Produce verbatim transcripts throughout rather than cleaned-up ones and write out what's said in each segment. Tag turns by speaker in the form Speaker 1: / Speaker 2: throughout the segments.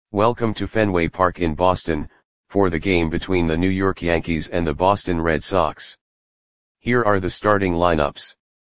Speaker 1: Welcome to Fenway Park in Boston, for the game between the New York Yankees and the Boston Red Sox. Here are the starting lineups.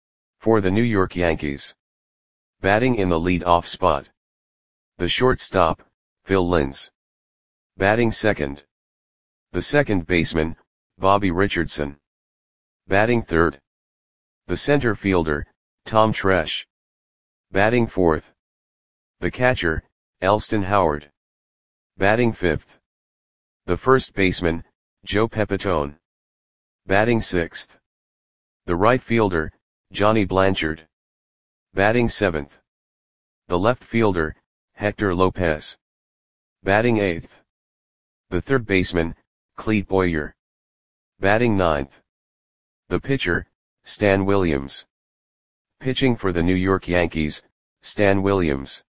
Speaker 1: For the New York Yankees. Batting in the lead-off spot. The shortstop, Phil Linz. Batting second. The second baseman, Bobby Richardson. Batting third. The center fielder, Tom Tresh. Batting fourth. The catcher, Elston Howard. Batting fifth. The first baseman, Joe Pepitone. Batting sixth. The right fielder, Johnny Blanchard. Batting seventh. The left fielder, Hector Lopez. Batting eighth. The third baseman, Clete Boyer. Batting ninth. The pitcher, Stan Williams. Pitching for the New York Yankees, Stan Williams.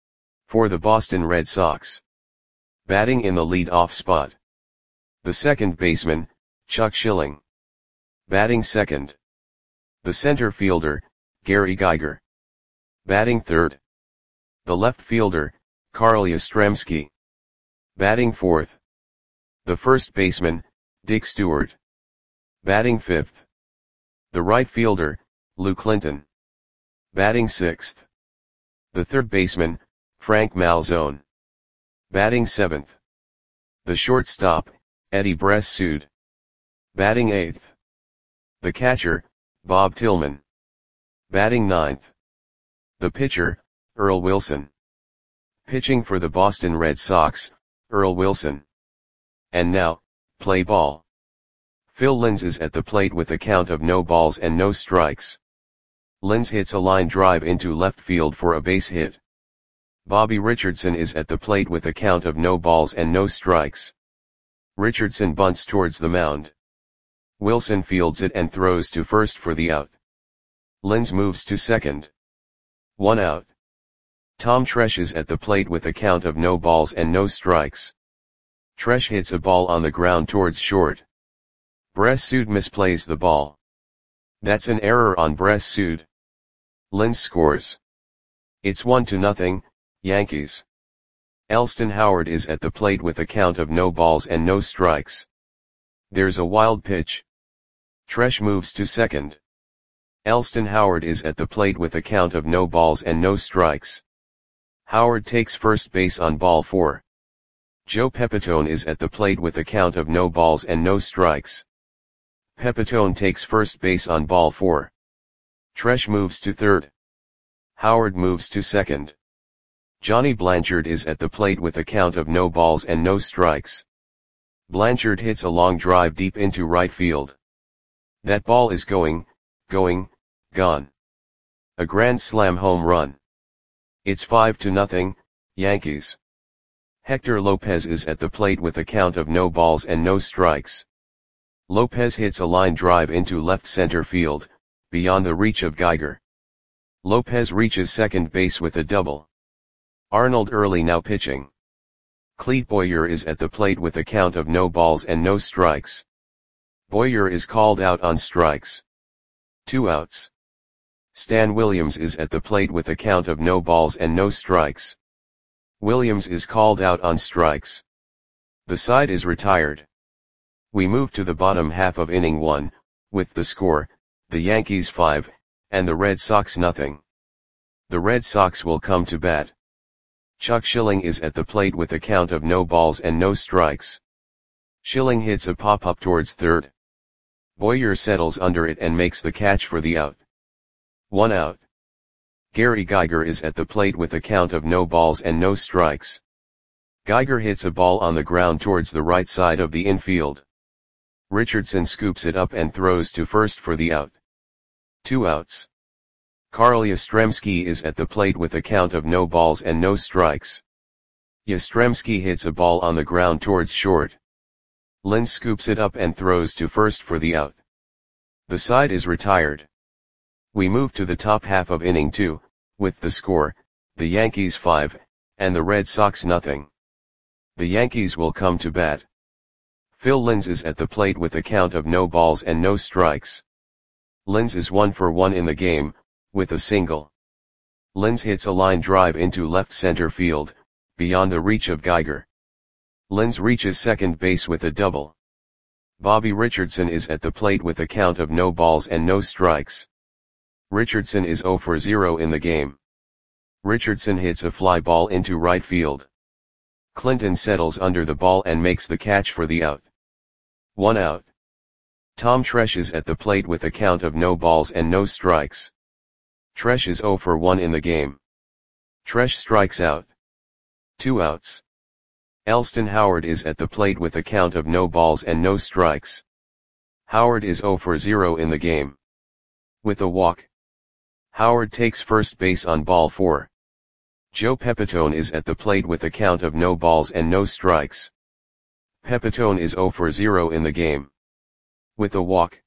Speaker 1: For the Boston Red Sox. Batting in the lead-off spot. The second baseman, Chuck Schilling. Batting second. The center fielder, Gary Geiger. Batting third. The left fielder, Carl Yastrzemski. Batting fourth. The first baseman, Dick Stewart. Batting fifth. The right fielder, Lou Clinton. Batting sixth. The third baseman, Frank Malzone. Batting seventh. The shortstop, Eddie Bressoud. Batting eighth. The catcher, Bob Tillman. Batting ninth. The pitcher, Earl Wilson. Pitching for the Boston Red Sox, Earl Wilson. And now, play ball. Phil Linz is at the plate with a count of no balls and no strikes. Linz hits a line drive into left field for a base hit. Bobby Richardson is at the plate with a count of no balls and no strikes. Richardson bunts towards the mound. Wilson fields it and throws to first for the out. Linz moves to second. One out. Tom Tresh is at the plate with a count of no balls and no strikes. Tresh hits a ball on the ground towards short. Bressoud misplays the ball. That's an error on Bressoud. Linz scores. It's one to nothing, Yankees. Elston Howard is at the plate with a count of no balls and no strikes. There's a wild pitch. Tresh moves to second. Elston Howard is at the plate with a count of no balls and no strikes. Howard takes first base on ball four. Joe Pepitone is at the plate with a count of no balls and no strikes. Pepitone takes first base on ball four. Tresh moves to third. Howard moves to second. Johnny Blanchard is at the plate with a count of no balls and no strikes. Blanchard hits a long drive deep into right field. That ball is going, going, gone. A grand slam home run. It's five to nothing, Yankees. Hector Lopez is at the plate with a count of no balls and no strikes. Lopez hits a line drive into left center field, beyond the reach of Geiger. Lopez reaches second base with a double. Arnold Early now pitching. Clete Boyer is at the plate with a count of no balls and no strikes. Boyer is called out on strikes. Two outs. Stan Williams is at the plate with a count of no balls and no strikes. Williams is called out on strikes. The side is retired. We move to the bottom half of inning one, with the score, the Yankees five, and the Red Sox nothing. The Red Sox will come to bat. Chuck Schilling is at the plate with a count of no balls and no strikes. Schilling hits a pop-up towards third. Boyer settles under it and makes the catch for the out. One out. Gary Geiger is at the plate with a count of no balls and no strikes. Geiger hits a ball on the ground towards the right side of the infield. Richardson scoops it up and throws to first for the out. Two outs. Carl Yastrzemski is at the plate with a count of no balls and no strikes. Yastrzemski hits a ball on the ground towards short. Linz scoops it up and throws to first for the out. The side is retired. We move to the top half of inning two, with the score, the Yankees five, and the Red Sox nothing. The Yankees will come to bat. Phil Linz is at the plate with a count of no balls and no strikes. Linz is one for one in the game, with a single. Linz hits a line drive into left center field, beyond the reach of Geiger. Linz reaches second base with a double. Bobby Richardson is at the plate with a count of no balls and no strikes. Richardson is zero for zero in the game. Richardson hits a fly ball into right field. Clinton settles under the ball and makes the catch for the out. One out. Tom Tresh is at the plate with a count of no balls and no strikes. Tresh is zero for one in the game. Tresh strikes out. Two outs. Elston Howard is at the plate with a count of no balls and no strikes. Howard is zero for zero in the game. With a walk, Howard takes first base on ball four. Joe Pepitone is at the plate with a count of no balls and no strikes. Pepitone is zero for zero in the game. With a walk,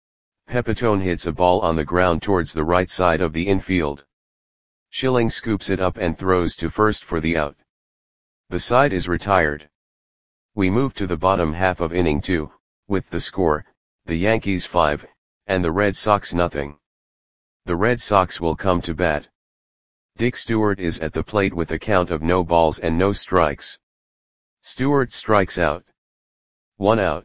Speaker 1: Pepitone hits a ball on the ground towards the right side of the infield. Schilling scoops it up and throws to first for the out. The side is retired. We move to the bottom half of inning two, with the score, the Yankees five, and the Red Sox nothing. The Red Sox will come to bat. Dick Stewart is at the plate with a count of no balls and no strikes. Stewart strikes out. One out.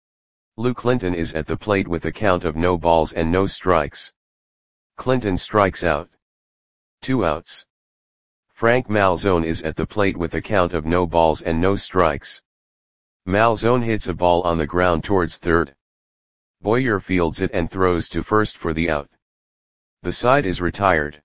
Speaker 1: Lou Clinton is at the plate with a count of no balls and no strikes. Clinton strikes out. Two outs. Frank Malzone is at the plate with a count of no balls and no strikes. Malzone hits a ball on the ground towards third. Boyer fields it and throws to first for the out. The side is retired.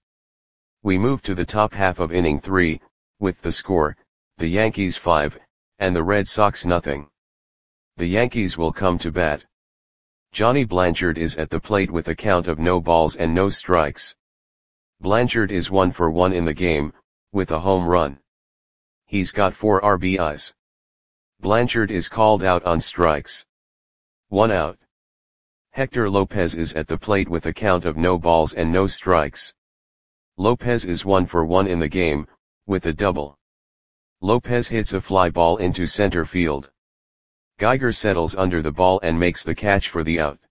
Speaker 1: We move to the top half of inning three, with the score, the Yankees five, and the Red Sox nothing. The Yankees will come to bat. Johnny Blanchard is at the plate with a count of no balls and no strikes. Blanchard is one for one in the game, with a home run. He's got four R B Is. Blanchard is called out on strikes. One out. Hector Lopez is at the plate with a count of no balls and no strikes. Lopez is one for one in the game, with a double. Lopez hits a fly ball into center field. Geiger settles under the ball and makes the catch for the out.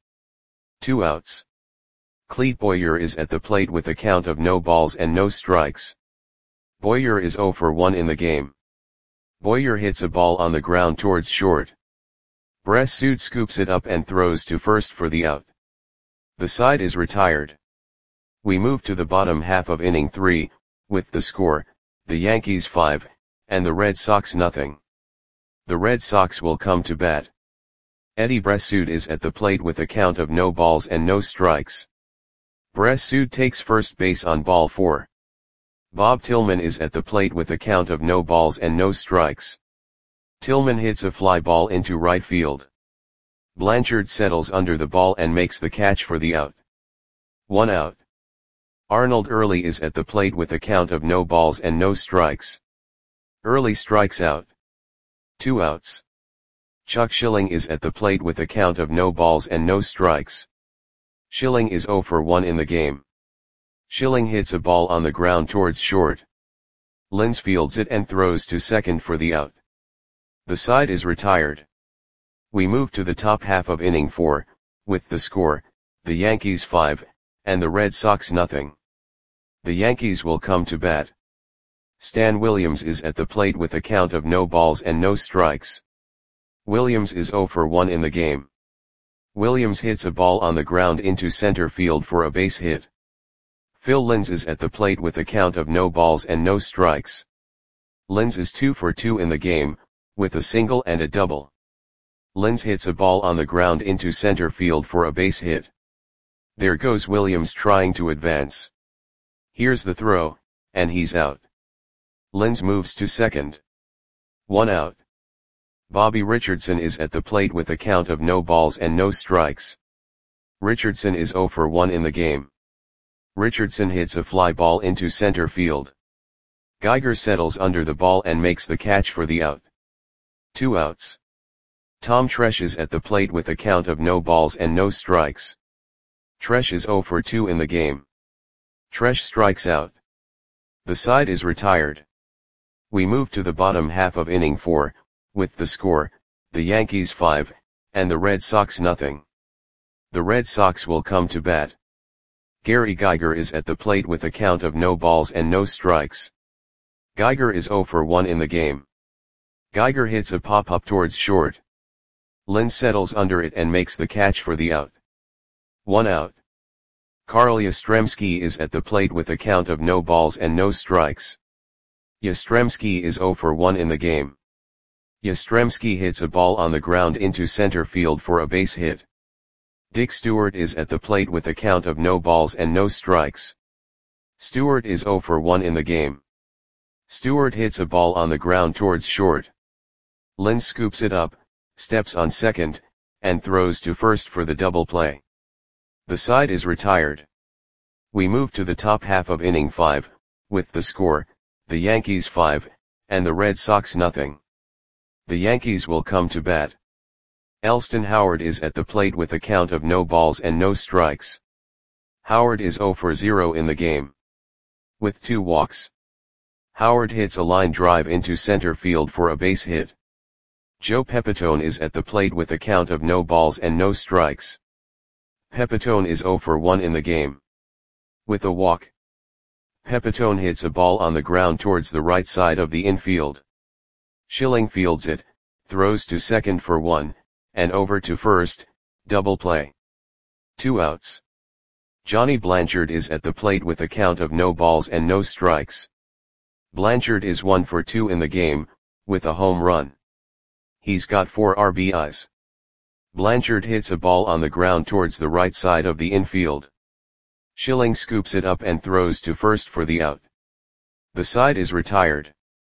Speaker 1: Two outs. Clete Boyer is at the plate with a count of no balls and no strikes. Boyer is zero for one in the game. Boyer hits a ball on the ground towards short. Bressud scoops it up and throws to first for the out. The side is retired. We move to the bottom half of inning three, with the score, the Yankees five, and the Red Sox nothing. The Red Sox will come to bat. Eddie Bressud is at the plate with a count of no balls and no strikes. Bressud takes first base on ball four. Bob Tillman is at the plate with a count of no balls and no strikes. Tillman hits a fly ball into right field. Blanchard settles under the ball and makes the catch for the out. One out. Arnold Early is at the plate with a count of no balls and no strikes. Early strikes out. Two outs. Chuck Schilling is at the plate with a count of no balls and no strikes. Schilling is zero for one in the game. Schilling hits a ball on the ground towards short. Linz fields it and throws to second for the out. The side is retired. We move to the top half of inning four, with the score, the Yankees five, and the Red Sox nothing. The Yankees will come to bat. Stan Williams is at the plate with a count of no balls and no strikes. Williams is zero for one in the game. Williams hits a ball on the ground into center field for a base hit. Phil Linz is at the plate with a count of no balls and no strikes. Linz is two for two in the game, with a single and a double. Linz hits a ball on the ground into center field for a base hit. There goes Williams trying to advance. Here's the throw, and he's out. Linz moves to second. One out. Bobby Richardson is at the plate with a count of no balls and no strikes. Richardson is zero for one in the game. Richardson hits a fly ball into center field. Geiger settles under the ball and makes the catch for the out. Two outs. Tom Tresh is at the plate with a count of no balls and no strikes. Tresh is zero for two in the game. Tresh strikes out. The side is retired. We move to the bottom half of inning four, with the score, the Yankees five, and the Red Sox nothing. The Red Sox will come to bat. Gary Geiger is at the plate with a count of no balls and no strikes. Geiger is zero for one in the game. Geiger hits a pop-up towards short. Linz settles under it and makes the catch for the out. One out. Karl Yastrzemski is at the plate with a count of no balls and no strikes. Yastrzemski is zero for one in the game. Yastrzemski hits a ball on the ground into center field for a base hit. Dick Stewart is at the plate with a count of no balls and no strikes. Stewart is zero for one in the game. Stewart hits a ball on the ground towards short. Linz scoops it up, steps on second, and throws to first for the double play. The side is retired. We move to the top half of inning five, with the score, the Yankees five, and the Red Sox nothing. The Yankees will come to bat. Elston Howard is at the plate with a count of no balls and no strikes. Howard is zero for zero in the game. With two walks. Howard hits a line drive into center field for a base hit. Joe Pepitone is at the plate with a count of no balls and no strikes. Pepitone is zero for one in the game. With a walk. Pepitone hits a ball on the ground towards the right side of the infield. Schilling fields it, throws to second for one, and over to first, double play. Two outs. Johnny Blanchard is at the plate with a count of no balls and no strikes. Blanchard is one for two in the game, with a home run. He's got four R B Is. Blanchard hits a ball on the ground towards the right side of the infield. Schilling scoops it up and throws to first for the out. The side is retired.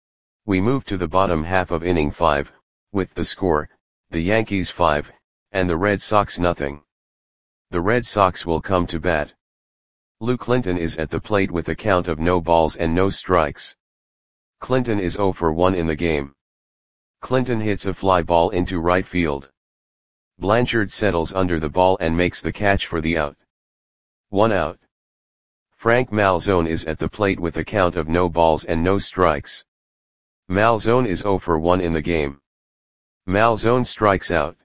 Speaker 1: We move to the bottom half of inning five, with the score, the Yankees five, and the Red Sox nothing. The Red Sox will come to bat. Lou Clinton is at the plate with a count of no balls and no strikes. Clinton is zero for one in the game. Clinton hits a fly ball into right field. Blanchard settles under the ball and makes the catch for the out. One out. Frank Malzone is at the plate with a count of no balls and no strikes. Malzone is zero for one in the game. Malzone strikes out.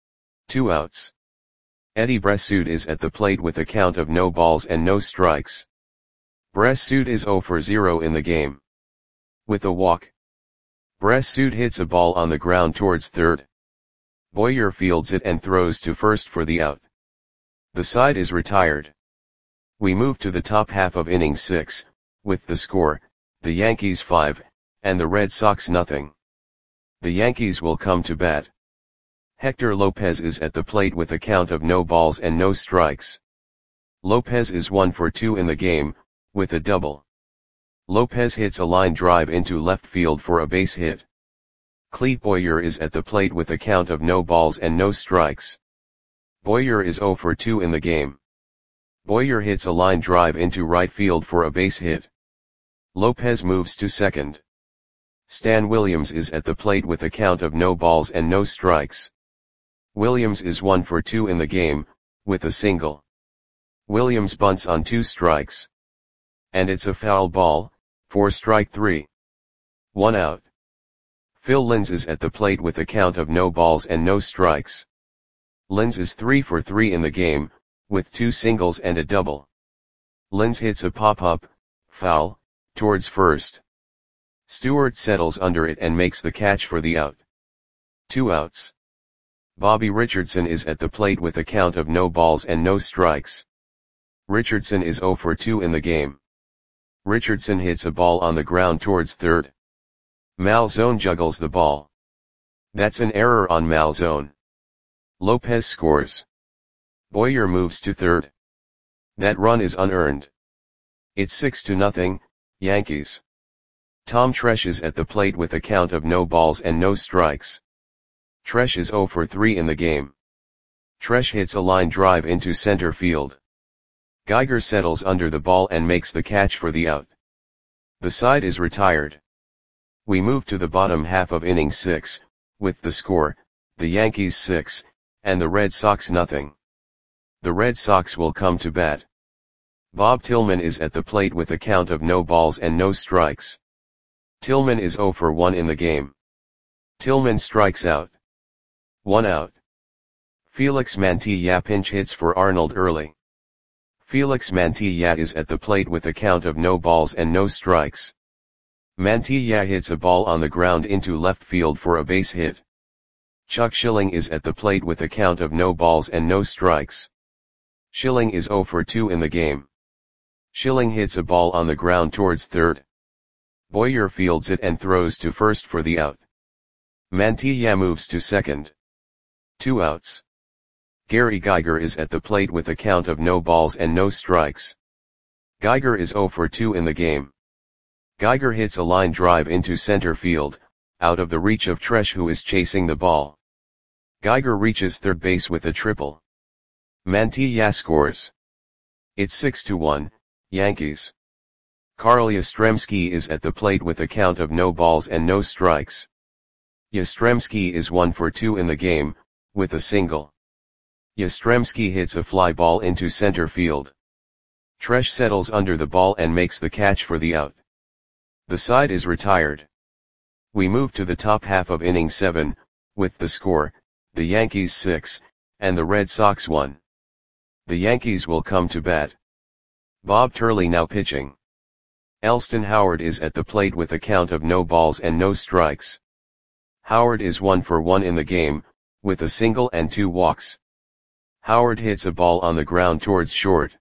Speaker 1: Two outs. Eddie Bressoud is at the plate with a count of no balls and no strikes. Bressoud is zero for zero in the game. With a walk. Bressoud hits a ball on the ground towards third. Boyer fields it and throws to first for the out. The side is retired. We move to the top half of inning six, with the score, the Yankees five, and the Red Sox nothing. The Yankees will come to bat. Hector Lopez is at the plate with a count of no balls and no strikes. Lopez is one for two in the game, with a double. Lopez hits a line drive into left field for a base hit. Clete Boyer is at the plate with a count of no balls and no strikes. Boyer is zero for two in the game. Boyer hits a line drive into right field for a base hit. Lopez moves to second. Stan Williams is at the plate with a count of no balls and no strikes. Williams is one for two in the game, with a single. Williams bunts on two strikes. And it's a foul ball, for strike three. One out. Phil Linz is at the plate with a count of no balls and no strikes. Linz is three for three in the game, with two singles and a double. Linz hits a pop-up, foul, towards first. Stewart settles under it and makes the catch for the out. Two outs. Bobby Richardson is at the plate with a count of no balls and no strikes. Richardson is zero for two in the game. Richardson hits a ball on the ground towards third. Malzone juggles the ball. That's an error on Malzone. Lopez scores. Boyer moves to third. That run is unearned. It's six to nothing, Yankees. Tom Tresh is at the plate with a count of no balls and no strikes. Tresh is zero for three in the game. Tresh hits a line drive into center field. Geiger settles under the ball and makes the catch for the out. The side is retired. We move to the bottom half of inning six, with the score, the Yankees six, and the Red Sox nothing. The Red Sox will come to bat. Bob Tillman is at the plate with a count of no balls and no strikes. Tillman is zero for one in the game. Tillman strikes out. One out. Felix Mantilla pinch hits for Arnold Early. Felix Mantilla is at the plate with a count of no balls and no strikes. Mantilla hits a ball on the ground into left field for a base hit. Chuck Schilling is at the plate with a count of no balls and no strikes. Schilling is zero for two in the game. Schilling hits a ball on the ground towards third. Boyer fields it and throws to first for the out. Mantilla moves to second. Two outs. Gary Geiger is at the plate with a count of no balls and no strikes. Geiger is zero for two in the game. Geiger hits a line drive into center field, out of the reach of Tresh, who is chasing the ball. Geiger reaches third base with a triple. Mantilla scores. It's six to one, Yankees. Carl Yastrzemski is at the plate with a count of no balls and no strikes. Yastrzemski is one for two in the game, with a single. Yastrzemski hits a fly ball into center field. Tresh settles under the ball and makes the catch for the out. The side is retired. We move to the top half of inning seven, with the score, the Yankees six, and the Red Sox one. The Yankees will come to bat. Bob Turley now pitching. Elston Howard is at the plate with a count of no balls and no strikes. Howard is one for one in the game, with a single and two walks. Howard hits a ball on the ground towards short.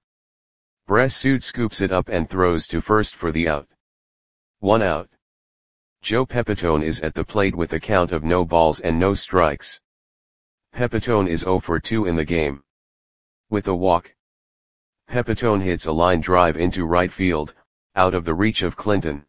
Speaker 1: Bressud scoops it up and throws to first for the out. One out. Joe Pepitone is at the plate with a count of no balls and no strikes. Pepitone is zero for two in the game. With a walk. Pepitone hits a line drive into right field, out of the reach of Clinton.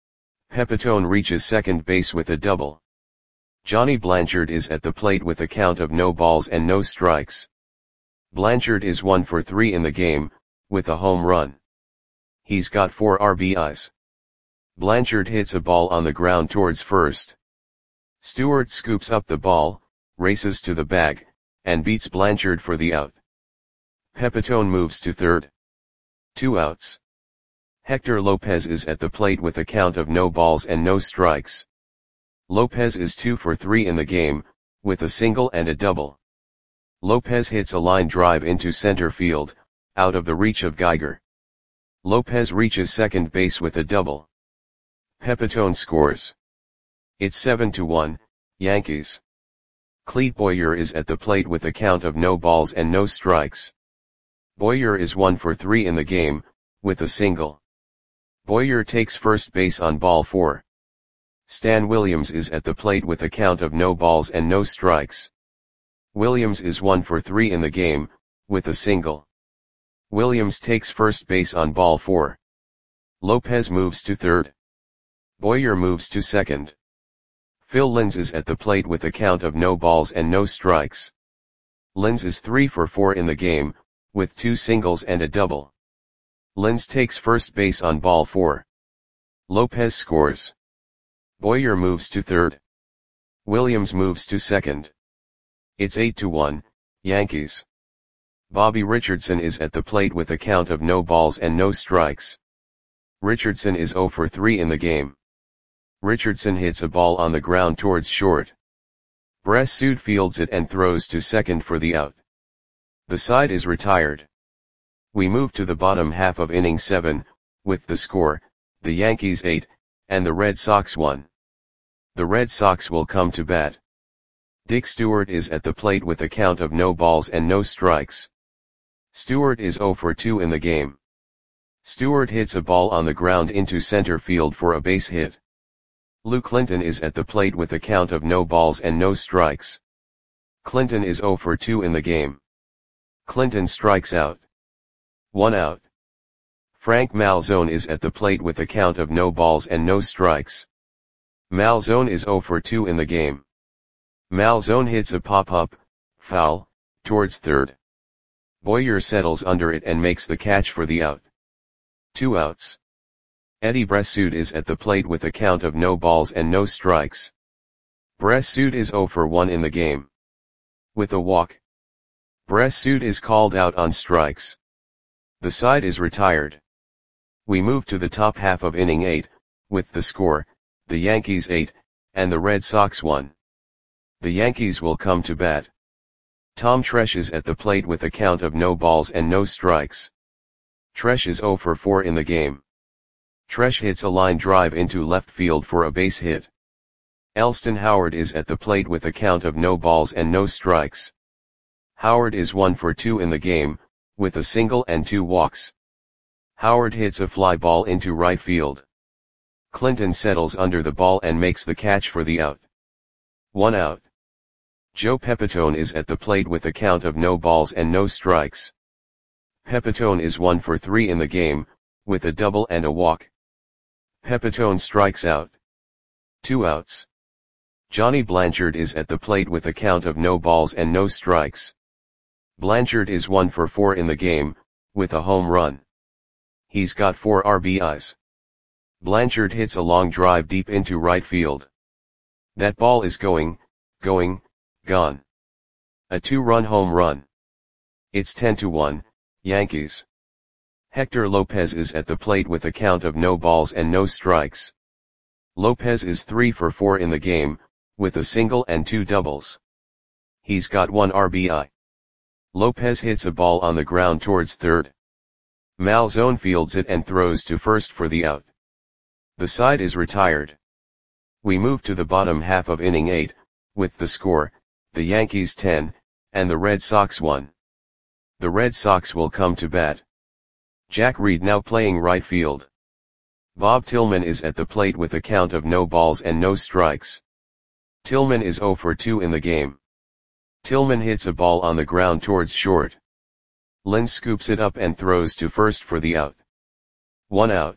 Speaker 1: Pepitone reaches second base with a double. Johnny Blanchard is at the plate with a count of no balls and no strikes. Blanchard is one for three in the game, with a home run. He's got four R B Is. Blanchard hits a ball on the ground towards first. Stewart scoops up the ball, races to the bag, and beats Blanchard for the out. Pepitone moves to third. Two outs. Hector Lopez is at the plate with a count of no balls and no strikes. Lopez is two for three in the game, with a single and a double. Lopez hits a line drive into center field, out of the reach of Geiger. Lopez reaches second base with a double. Pepitone scores. It's seven to one, Yankees. Clete Boyer is at the plate with a count of no balls and no strikes. Boyer is one for three in the game, with a single. Boyer takes first base on ball four. Stan Williams is at the plate with a count of no balls and no strikes. Williams is one for three in the game, with a single. Williams takes first base on ball four. Lopez moves to third. Boyer moves to second. Phil Linz is at the plate with a count of no balls and no strikes. Linz is three for four in the game, with two singles and a double. Linz takes first base on ball four. Lopez scores. Boyer moves to third. Williams moves to second. It's eight to one, Yankees. Bobby Richardson is at the plate with a count of no balls and no strikes. Richardson is zero for three in the game. Richardson hits a ball on the ground towards short. Bressud fields it and throws to second for the out. The side is retired. We move to the bottom half of inning seven, with the score, the Yankees eight, and the Red Sox one. The Red Sox will come to bat. Dick Stewart is at the plate with a count of no balls and no strikes. Stewart is zero for two in the game. Stewart hits a ball on the ground into center field for a base hit. Lou Clinton is at the plate with a count of no balls and no strikes. Clinton is zero for two in the game. Clinton strikes out. One out. Frank Malzone is at the plate with a count of no balls and no strikes. Malzone is zero for two in the game. Malzone hits a pop-up, foul, towards third. Boyer settles under it and makes the catch for the out. Two outs. Eddie Bressud is at the plate with a count of no balls and no strikes. Bressud is zero for one in the game. With a walk. Bressud is called out on strikes. The side is retired. We move to the top half of inning eight, with the score, the Yankees eight, and the Red Sox one. The Yankees will come to bat. Tom Tresh is at the plate with a count of no balls and no strikes. Tresh is zero for four in the game. Tresh hits a line drive into left field for a base hit. Elston Howard is at the plate with a count of no balls and no strikes. Howard is one for two in the game, with a single and two walks. Howard hits a fly ball into right field. Clinton settles under the ball and makes the catch for the out. One out. Joe Pepitone is at the plate with a count of no balls and no strikes. Pepitone is one for three in the game, with a double and a walk. Pepitone strikes out. Two outs. Johnny Blanchard is at the plate with a count of no balls and no strikes. Blanchard is one for four in the game, with a home run. He's got four R B Is. Blanchard hits a long drive deep into right field. That ball is going, going, gone. A two-run home run. It's ten to one, Yankees. Hector Lopez is at the plate with a count of no balls and no strikes. Lopez is three for four in the game, with a single and two doubles. He's got one R B I. Lopez hits a ball on the ground towards third. Malzone fields it and throws to first for the out. The side is retired. We move to the bottom half of inning eight, with the score, the Yankees ten, and the Red Sox one. The Red Sox will come to bat. Jack Reed now playing right field. Bob Tillman is at the plate with a count of no balls and no strikes. Tillman is zero for two in the game. Tillman hits a ball on the ground towards short. Lynn scoops it up and throws to first for the out. One out.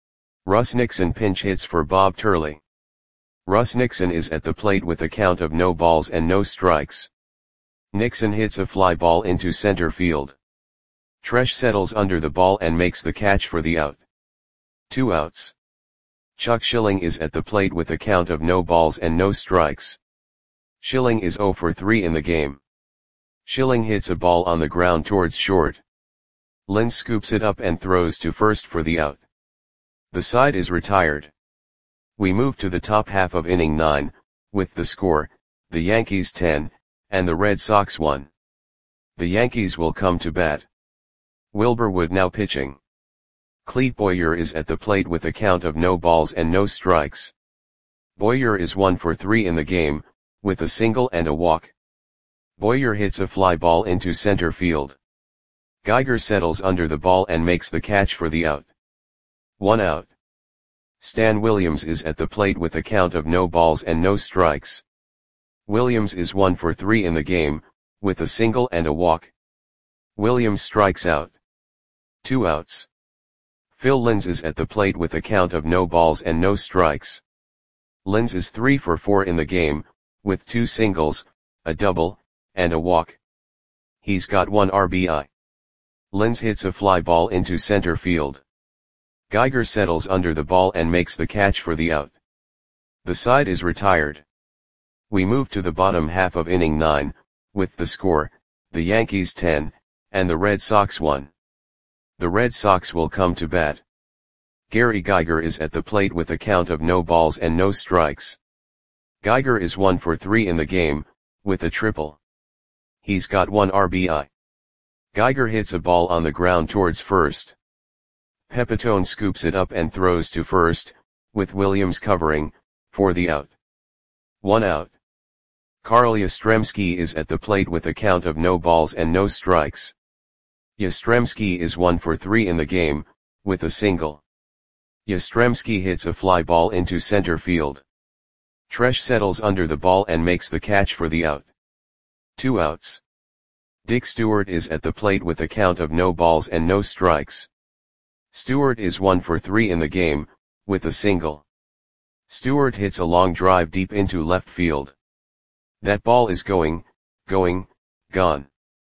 Speaker 1: Russ Nixon pinch hits for Bob Turley. Russ Nixon is at the plate with a count of no balls and no strikes. Nixon hits a fly ball into center field. Tresh settles under the ball and makes the catch for the out. Two outs. Chuck Schilling is at the plate with a count of no balls and no strikes. Schilling is zero for three in the game. Schilling hits a ball on the ground towards short. Lynn scoops it up and throws to first for the out. The side is retired. We move to the top half of inning nine, with the score, the Yankees ten, and the Red Sox one. The Yankees will come to bat. Wilbur Wood now pitching. Clete Boyer is at the plate with a count of no balls and no strikes. Boyer is one for three in the game, with a single and a walk. Boyer hits a fly ball into center field. Geiger settles under the ball and makes the catch for the out. One out. Stan Williams is at the plate with a count of no balls and no strikes. Williams is one for three in the game, with a single and a walk. Williams strikes out. Two outs. Phil Linz is at the plate with a count of no balls and no strikes. Linz is three for four in the game, with two singles, a double, and a walk. He's got one R B I. Linz hits a fly ball into center field. Geiger settles under the ball and makes the catch for the out. The side is retired. We move to the bottom half of inning nine, with the score, the Yankees ten, and the Red Sox one. The Red Sox will come to bat. Gary Geiger is at the plate with a count of no balls and no strikes. Geiger is one for three in the game, with a triple. He's got one R B I. Geiger hits a ball on the ground towards first. Pepitone scoops it up and throws to first, with Williams covering, for the out. One out. Carl Yastrzemski is at the plate with a count of no balls and no strikes. Yastrzemski is one for three in the game, with a single. Yastrzemski hits a fly ball into center field. Tresh settles under the ball and makes the catch for the out. Two outs. Dick Stewart is at the plate with a count of no balls and no strikes. Stewart is one for three in the game, with a single. Stewart hits a long drive deep into left field. That ball is going, going, gone.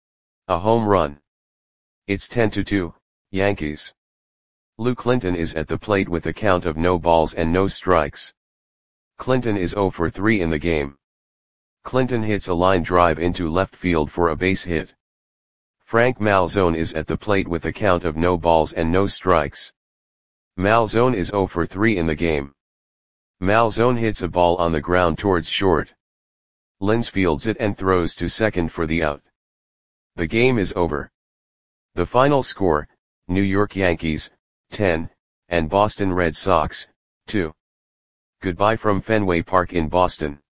Speaker 1: A home run. It's ten to two, Yankees. Lou Clinton is at the plate with a count of no balls and no strikes. Clinton is zero for three in the game. Clinton hits a line drive into left field for a base hit. Frank Malzone is at the plate with a count of no balls and no strikes. Malzone is zero for three in the game. Malzone hits a ball on the ground towards short. Linz fields it and throws to second for the out. The game is over. The final score, New York Yankees, ten, and Boston Red Sox, two. Goodbye from Fenway Park in Boston.